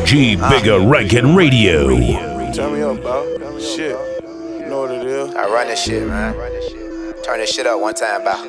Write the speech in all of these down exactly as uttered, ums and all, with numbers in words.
G Bigger Rankin Radio. Turn me up, bro. Shit. You know what it is. I run this shit, man. Turn this shit up one time, bro.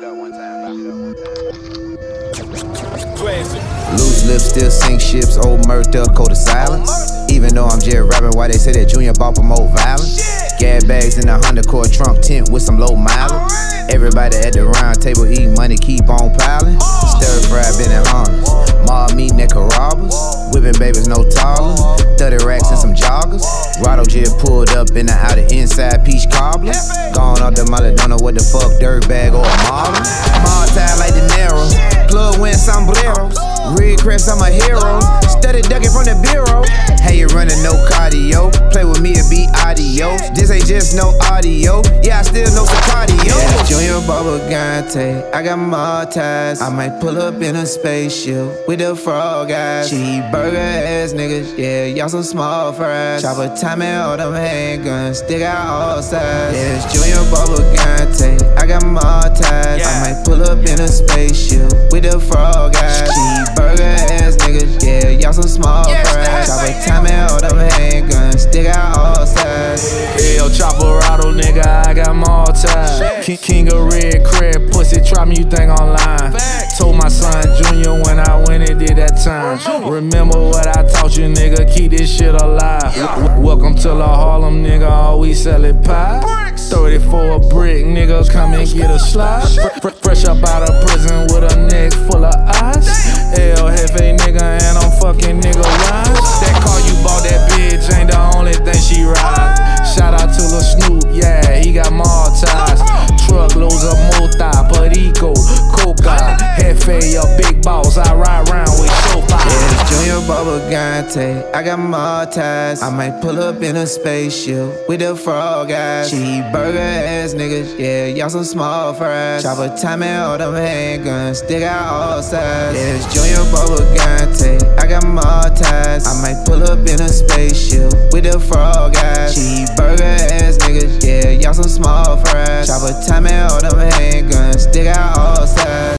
Loose lips still sink ships, old murked up, cold of silence. Even though I'm just rapping, why they say that Junior bought for more violence. Gas bags in a Honda Accord trunk tent with some low mileage. Everybody at the round table eating money, keep on piling. Stir fry, been in harness. Mob meeting at Carrabba's. Whipping babies, no taller. thirty racks and some joggers. Rotto just pulled up in the outer inside peach cobbler. Gone off the molly, don't know what the fuck, dirt bag or a model. Mall tie like De Niro. Plug win sombreros. Red crest, I'm a hero. Study ducking from the bureau. Hey, you running no cardio. Play with me, it be audio. This ain't just no audio. Yeah, I still know some cardio. Yeah, Junior Bubba Gante. I got more ties. I might pull up in a spaceship with the frog eyes. Cheeseburger ass niggas. Yeah, y'all some small fries. Chopper time and all them handguns. Stick out all sides. Yeah, it's Junior Bubba Gante. I got more ties. I might pull up in a spaceship with the frog eyes. Cheeseburger ass niggas. Yeah, y'all some small fries. Chopper time and all them handguns. Stick out all sides. Yo, Chopperado, nigga, I got more ties. King, king of red crab, pussy, try me, you think online. Told my son Junior when I went and did that time. Remember what I taught you, nigga, keep this shit alive. W- welcome to the Harlem, nigga, all we sellin' pie. thirty for a brick, nigga, come and get a slide. Fr- fresh up out of prison with a neck full of ice. El Jefe, nigga, and I'm fucking nigga rhymes. That car you bought, that bitch, ain't the only thing she ride. Shout out to Lil Snoop, yeah, he got more ties. Truckloads of Mota, Perico, Coca, Jefe, your big boss, I ride around with Sofa. Yeah, it's Junior Bubba Gante, I got more ties. I might pull up in a spaceship with the frog eyes. Cheeseburger ass niggas, yeah, y'all some small fries. Chopper time and all them handguns, stick out all sides. Yeah, it's Junior Bubba Gante, I got more ties. I might pull up in a spaceship with the frog eyes. Cheeseburger ass niggas, yeah, y'all some small fries. Chopper time and all them handguns, stick out all sides.